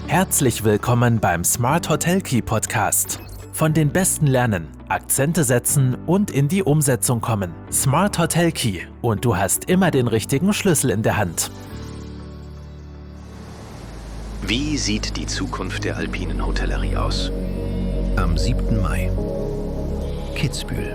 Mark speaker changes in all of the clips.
Speaker 1: Herzlich willkommen beim Smart Hotel Key Podcast. Von den Besten lernen, Akzente setzen und in die Umsetzung kommen. Smart Hotel Key und du hast immer den richtigen Schlüssel in der Hand.
Speaker 2: Wie sieht die Zukunft der alpinen Hotellerie aus?
Speaker 3: Am 7. Mai. Kitzbühel.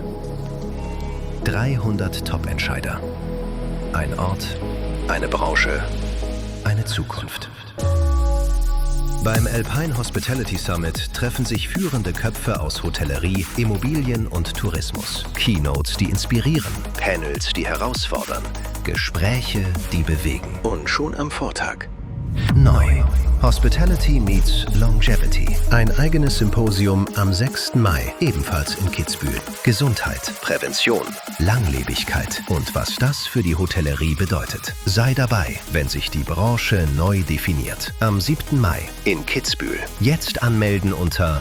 Speaker 3: 300 Top-Entscheider. Ein Ort,
Speaker 2: Eine Branche.
Speaker 3: eine Zukunft. Beim Alpine Hospitality Summit treffen sich führende Köpfe aus Hotellerie, Immobilien und Tourismus. Keynotes, die inspirieren.
Speaker 2: Panels, die herausfordern.
Speaker 3: Gespräche, die bewegen.
Speaker 2: Und schon am Vortag.
Speaker 3: Neu. Hospitality meets Longevity. Ein eigenes Symposium am 6. Mai, ebenfalls in Kitzbühel. Gesundheit,
Speaker 2: Prävention.
Speaker 3: Langlebigkeit und was das für die Hotellerie bedeutet. Sei dabei, wenn sich die Branche neu definiert. Am 7. Mai.
Speaker 2: In Kitzbühel.
Speaker 3: Jetzt anmelden unter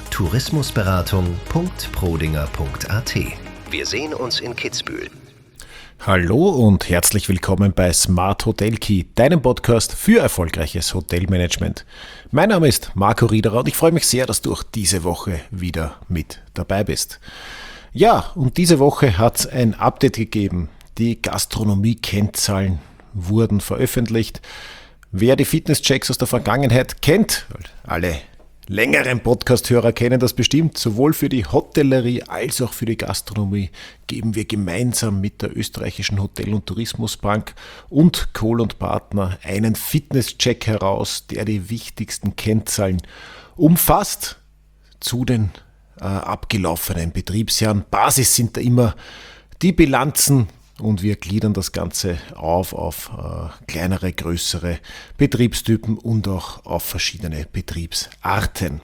Speaker 3: tourismusberatung.prodinger.at.
Speaker 2: Wir sehen uns in Kitzbühel.
Speaker 4: Hallo und herzlich willkommen bei Smart Hotel Key, deinem Podcast für erfolgreiches Hotelmanagement. Mein Name ist Marco Riederer und ich freue mich sehr, dass du auch diese Woche wieder mit dabei bist. Ja, und diese Woche hat es ein Update gegeben. Die Gastronomie-Kennzahlen wurden veröffentlicht. Wer die Fitnesschecks aus der Vergangenheit kennt, alle längeren Podcast-Hörer kennen das bestimmt, sowohl für die Hotellerie als auch für die Gastronomie geben wir gemeinsam mit der österreichischen Hotel- und Tourismusbank und Kohl & Partner einen Fitnesscheck heraus, der die wichtigsten Kennzahlen umfasst zu den abgelaufenen Betriebsjahren. Basis sind da immer die Bilanzen und wir gliedern das Ganze auf kleinere, größere Betriebstypen und auch auf verschiedene Betriebsarten.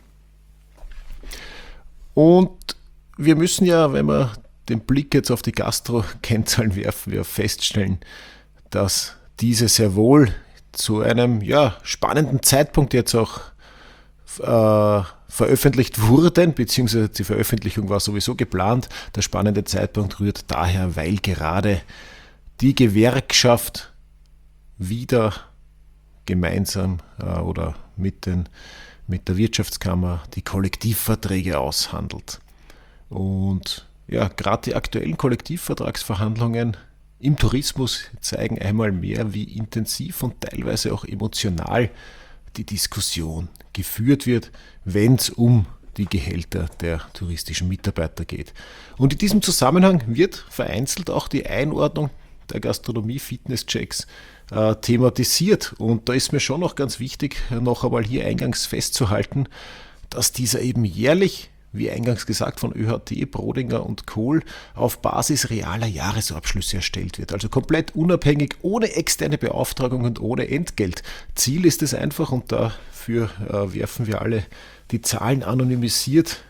Speaker 4: Und wir müssen ja, wenn wir den Blick jetzt auf die Gastro-Kennzahlen werfen, wir feststellen, dass diese sehr wohl zu einem spannenden Zeitpunkt jetzt auch veröffentlicht wurden, beziehungsweise die Veröffentlichung war sowieso geplant. Der spannende Zeitpunkt rührt daher, weil gerade die Gewerkschaft wieder gemeinsam oder mit der Wirtschaftskammer die Kollektivverträge aushandelt. Und ja, gerade die aktuellen Kollektivvertragsverhandlungen im Tourismus zeigen einmal mehr, wie intensiv und teilweise auch emotional die Diskussion geführt wird, wenn es um die Gehälter der touristischen Mitarbeiter geht. Und in diesem Zusammenhang wird vereinzelt auch die Einordnung der Gastronomie-Fitnesschecks thematisiert. Und da ist mir schon noch ganz wichtig, noch einmal hier eingangs festzuhalten, dass dieser eben jährlich, wie eingangs gesagt, von ÖHT, Prodinger und Kohl auf Basis realer Jahresabschlüsse erstellt wird. Also komplett unabhängig, ohne externe Beauftragung und ohne Entgelt. Ziel ist es einfach, und dafür werfen wir alle die Zahlen anonymisiert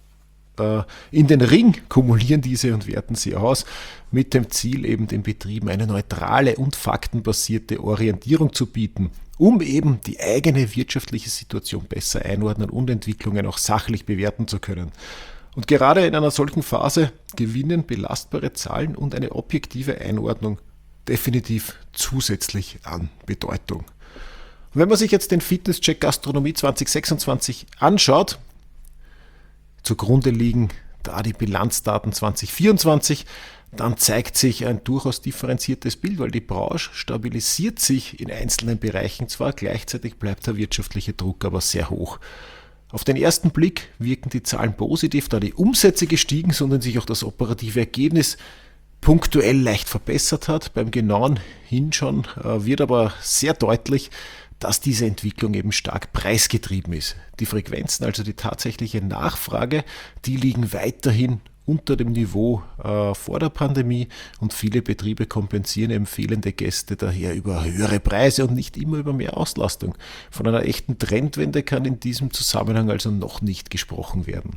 Speaker 4: in den Ring, kumulieren diese und werten sie aus, mit dem Ziel, eben den Betrieben eine neutrale und faktenbasierte Orientierung zu bieten, um eben die eigene wirtschaftliche Situation besser einordnen und Entwicklungen auch sachlich bewerten zu können. Und gerade in einer solchen Phase gewinnen belastbare Zahlen und eine objektive Einordnung definitiv zusätzlich an Bedeutung. Und wenn man sich jetzt den Fitnesscheck Gastronomie 2026 anschaut, zugrunde liegen da die Bilanzdaten 2024, dann zeigt sich ein durchaus differenziertes Bild, weil die Branche stabilisiert sich in einzelnen Bereichen zwar, gleichzeitig bleibt der wirtschaftliche Druck aber sehr hoch. Auf den ersten Blick wirken die Zahlen positiv, da die Umsätze gestiegen sind und sich auch das operative Ergebnis punktuell leicht verbessert hat. Beim genauen Hinschauen wird aber sehr deutlich, dass diese Entwicklung eben stark preisgetrieben ist. Die Frequenzen, also die tatsächliche Nachfrage, die liegen weiterhin unter dem Niveau vor der Pandemie und viele Betriebe kompensieren eben fehlende Gäste daher über höhere Preise und nicht immer über mehr Auslastung. Von einer echten Trendwende kann in diesem Zusammenhang also noch nicht gesprochen werden.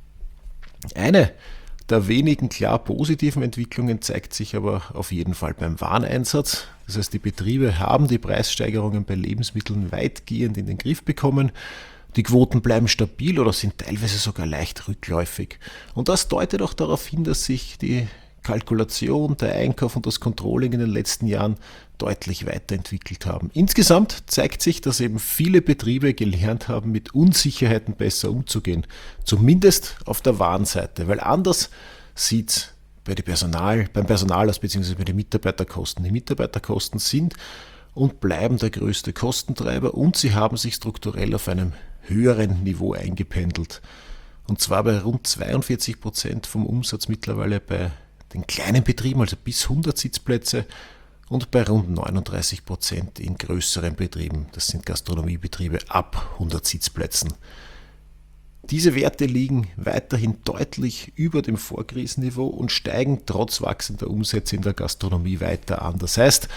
Speaker 4: Eine der wenigen klar positiven Entwicklungen zeigt sich aber auf jeden Fall beim Wareneinsatz. Das heißt, die Betriebe haben die Preissteigerungen bei Lebensmitteln weitgehend in den Griff bekommen. Die Quoten bleiben stabil oder sind teilweise sogar leicht rückläufig. Und das deutet auch darauf hin, dass sich die Kalkulation, der Einkauf und das Controlling in den letzten Jahren deutlich weiterentwickelt haben. Insgesamt zeigt sich, dass eben viele Betriebe gelernt haben, mit Unsicherheiten besser umzugehen. Zumindest auf der Warenseite, weil anders sieht es beim Personal aus bzw. bei den Mitarbeiterkosten. Die Mitarbeiterkosten sind und bleiben der größte Kostentreiber und sie haben sich strukturell auf einem höheren Niveau eingependelt. Und zwar bei rund 42% vom Umsatz mittlerweile bei den kleinen Betrieben, also bis 100 Sitzplätze, und bei rund 39% in größeren Betrieben, das sind Gastronomiebetriebe ab 100 Sitzplätzen. Diese Werte liegen weiterhin deutlich über dem Vorkrisenniveau und steigen trotz wachsender Umsätze in der Gastronomie weiter an. Das heißt,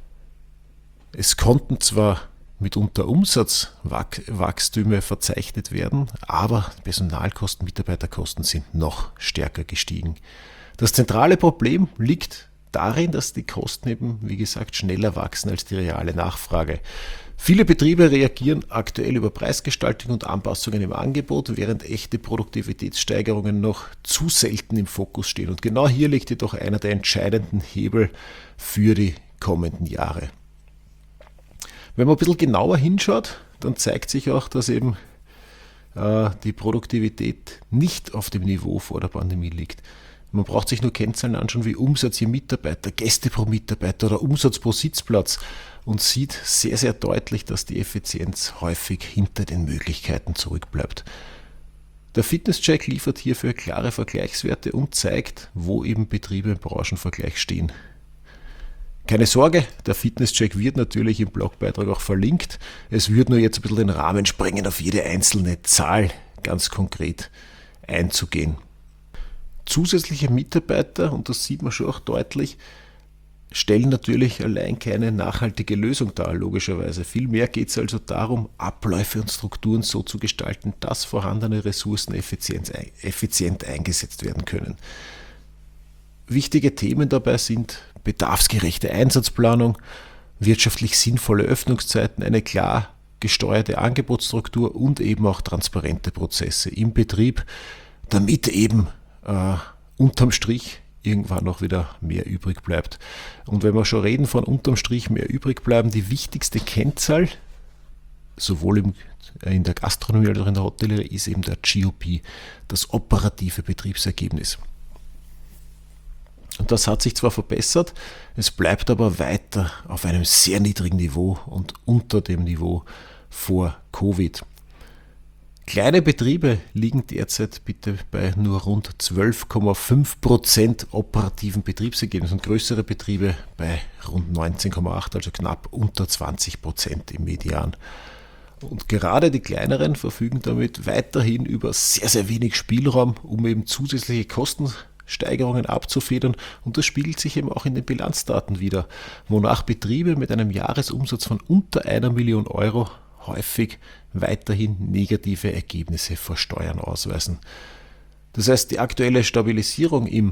Speaker 4: es konnten zwar mitunter Umsatzwachstüme verzeichnet werden, aber Personalkosten, Mitarbeiterkosten sind noch stärker gestiegen. Das zentrale Problem liegt darin, dass die Kosten eben, wie gesagt, schneller wachsen als die reale Nachfrage. Viele Betriebe reagieren aktuell über Preisgestaltung und Anpassungen im Angebot, während echte Produktivitätssteigerungen noch zu selten im Fokus stehen. Und genau hier liegt jedoch einer der entscheidenden Hebel für die kommenden Jahre. Wenn man ein bisschen genauer hinschaut, dann zeigt sich auch, dass eben die Produktivität nicht auf dem Niveau vor der Pandemie liegt. Man braucht sich nur Kennzahlen anschauen wie Umsatz je Mitarbeiter, Gäste pro Mitarbeiter oder Umsatz pro Sitzplatz und sieht sehr, sehr deutlich, dass die Effizienz häufig hinter den Möglichkeiten zurückbleibt. Der Fitnesscheck liefert hierfür klare Vergleichswerte und zeigt, wo eben Betriebe im Branchenvergleich stehen. Keine Sorge, der Fitnesscheck wird natürlich im Blogbeitrag auch verlinkt. Es wird nur jetzt ein bisschen den Rahmen sprengen, auf jede einzelne Zahl ganz konkret einzugehen. Zusätzliche Mitarbeiter, und das sieht man schon auch deutlich, stellen natürlich allein keine nachhaltige Lösung dar, logischerweise. Vielmehr geht es also darum, Abläufe und Strukturen so zu gestalten, dass vorhandene Ressourcen effizient eingesetzt werden können. Wichtige Themen dabei sind bedarfsgerechte Einsatzplanung, wirtschaftlich sinnvolle Öffnungszeiten, eine klar gesteuerte Angebotsstruktur und eben auch transparente Prozesse im Betrieb, damit eben unterm Strich irgendwann noch wieder mehr übrig bleibt. Und wenn wir schon reden von unterm Strich mehr übrig bleiben, die wichtigste Kennzahl, sowohl in der Gastronomie als auch in der Hotellerie, ist eben der GOP, das operative Betriebsergebnis. Und das hat sich zwar verbessert, es bleibt aber weiter auf einem sehr niedrigen Niveau und unter dem Niveau vor Covid. Kleine Betriebe liegen derzeit bitte bei nur rund 12,5% operativen Betriebsergebnis und größere Betriebe bei rund 19,8%, also knapp unter 20% im Median. Und gerade die kleineren verfügen damit weiterhin über sehr, sehr wenig Spielraum, um eben zusätzliche Kostensteigerungen abzufedern, und das spiegelt sich eben auch in den Bilanzdaten wider, wonach Betriebe mit einem Jahresumsatz von unter 1 Million Euro häufig weiterhin negative Ergebnisse vor Steuern ausweisen. Das heißt, die aktuelle Stabilisierung im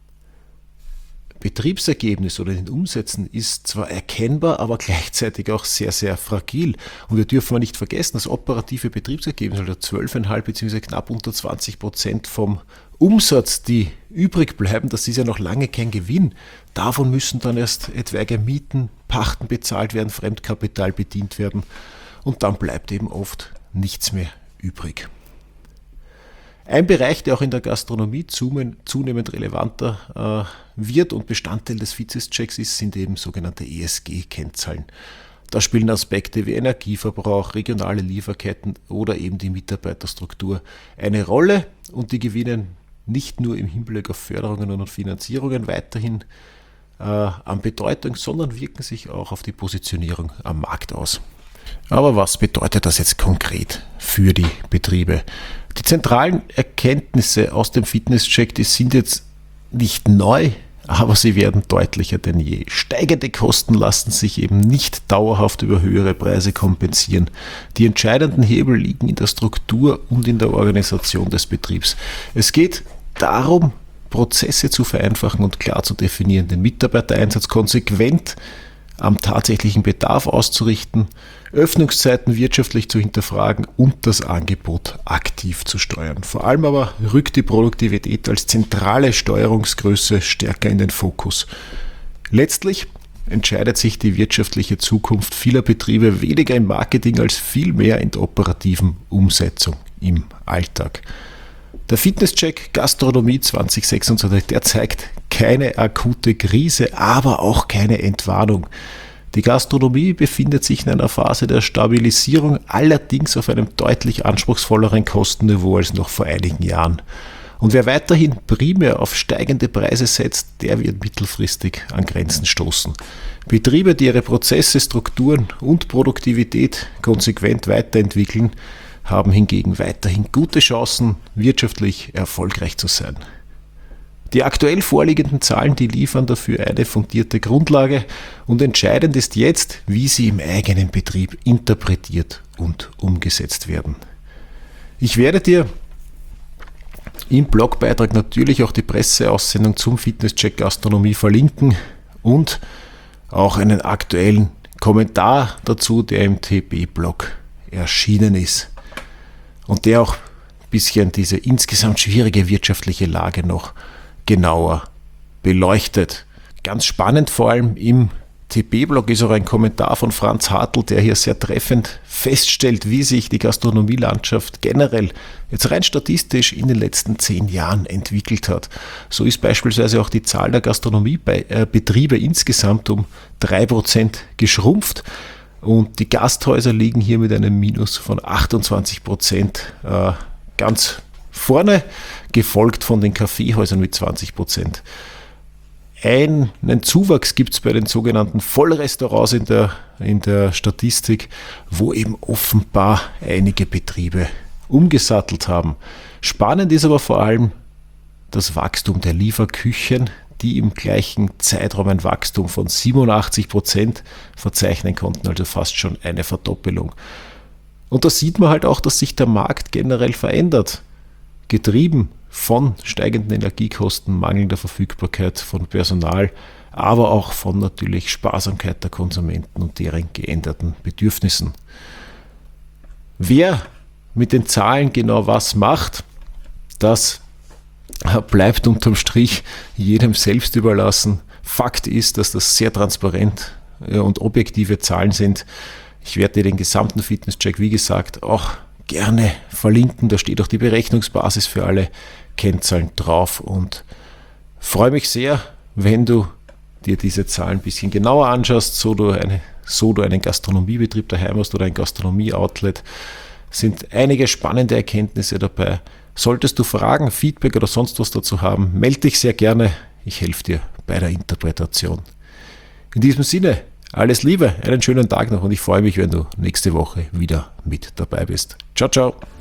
Speaker 4: Betriebsergebnis oder in den Umsätzen ist zwar erkennbar, aber gleichzeitig auch sehr, sehr fragil. Und wir dürfen nicht vergessen, das operative Betriebsergebnis, also 12,5 bzw. knapp unter 20% vom Umsatz, die übrig bleiben, das ist ja noch lange kein Gewinn. Davon müssen dann erst etwaige Mieten, Pachten bezahlt werden, Fremdkapital bedient werden. Und dann bleibt eben oft nichts mehr übrig. Ein Bereich, der auch in der Gastronomie zunehmend relevanter wird und Bestandteil des Fitnesschecks ist, sind eben sogenannte ESG-Kennzahlen. Da spielen Aspekte wie Energieverbrauch, regionale Lieferketten oder eben die Mitarbeiterstruktur eine Rolle, und die gewinnen nicht nur im Hinblick auf Förderungen und Finanzierungen weiterhin an Bedeutung, sondern wirken sich auch auf die Positionierung am Markt aus. Aber was bedeutet das jetzt konkret für die Betriebe? Die zentralen Erkenntnisse aus dem Fitnesscheck, die sind jetzt nicht neu, aber sie werden deutlicher denn je. Steigende Kosten lassen sich eben nicht dauerhaft über höhere Preise kompensieren. Die entscheidenden Hebel liegen in der Struktur und in der Organisation des Betriebs. Es geht darum, Prozesse zu vereinfachen und klar zu definieren, den Mitarbeitereinsatz konsequent am tatsächlichen Bedarf auszurichten, Öffnungszeiten wirtschaftlich zu hinterfragen und das Angebot aktiv zu steuern. Vor allem aber rückt die Produktivität als zentrale Steuerungsgröße stärker in den Fokus. Letztlich entscheidet sich die wirtschaftliche Zukunft vieler Betriebe weniger im Marketing als vielmehr in der operativen Umsetzung im Alltag. Der Fitnesscheck Gastronomie 2026, der zeigt keine akute Krise, aber auch keine Entwarnung. Die Gastronomie befindet sich in einer Phase der Stabilisierung, allerdings auf einem deutlich anspruchsvolleren Kostenniveau als noch vor einigen Jahren. Und wer weiterhin primär auf steigende Preise setzt, der wird mittelfristig an Grenzen stoßen. Betriebe, die ihre Prozesse, Strukturen und Produktivität konsequent weiterentwickeln, haben hingegen weiterhin gute Chancen, wirtschaftlich erfolgreich zu sein. Die aktuell vorliegenden Zahlen, die liefern dafür eine fundierte Grundlage und entscheidend ist jetzt, wie sie im eigenen Betrieb interpretiert und umgesetzt werden. Ich werde dir im Blogbeitrag natürlich auch die Presseaussendung zum Fitnesscheck Gastronomie verlinken und auch einen aktuellen Kommentar dazu, der im TB-Blog erschienen ist und der auch ein bisschen diese insgesamt schwierige wirtschaftliche Lage noch genauer beleuchtet. Ganz spannend vor allem im TB-Blog ist auch ein Kommentar von Franz Hartl, der hier sehr treffend feststellt, wie sich die Gastronomielandschaft generell jetzt rein statistisch in den letzten 10 Jahren entwickelt hat. So ist beispielsweise auch die Zahl der Gastronomiebetriebe insgesamt um 3% geschrumpft und die Gasthäuser liegen hier mit einem Minus von 28% ganz vorne, gefolgt von den Kaffeehäusern mit 20%. Einen Zuwachs gibt es bei den sogenannten Vollrestaurants in der Statistik, wo eben offenbar einige Betriebe umgesattelt haben. Spannend ist aber vor allem das Wachstum der Lieferküchen, die im gleichen Zeitraum ein Wachstum von 87% verzeichnen konnten, also fast schon eine Verdoppelung. Und da sieht man halt auch, dass sich der Markt generell verändert, getrieben von steigenden Energiekosten, mangelnder Verfügbarkeit von Personal, aber auch von natürlich Sparsamkeit der Konsumenten und deren geänderten Bedürfnissen. Wer mit den Zahlen genau was macht, das bleibt unterm Strich jedem selbst überlassen. Fakt ist, dass das sehr transparent und objektive Zahlen sind. Ich werde dir den gesamten Fitnesscheck, wie gesagt, auch gerne verlinken. Da steht auch die Berechnungsbasis für alle Kennzahlen drauf und freue mich sehr, wenn du dir diese Zahlen ein bisschen genauer anschaust, so du einen Gastronomiebetrieb daheim hast oder ein Gastronomie-Outlet. Sind einige spannende Erkenntnisse dabei. Solltest du Fragen, Feedback oder sonst was dazu haben, melde dich sehr gerne. Ich helfe dir bei der Interpretation. In diesem Sinne, alles Liebe, einen schönen Tag noch und ich freue mich, wenn du nächste Woche wieder mit dabei bist. Ciao, ciao.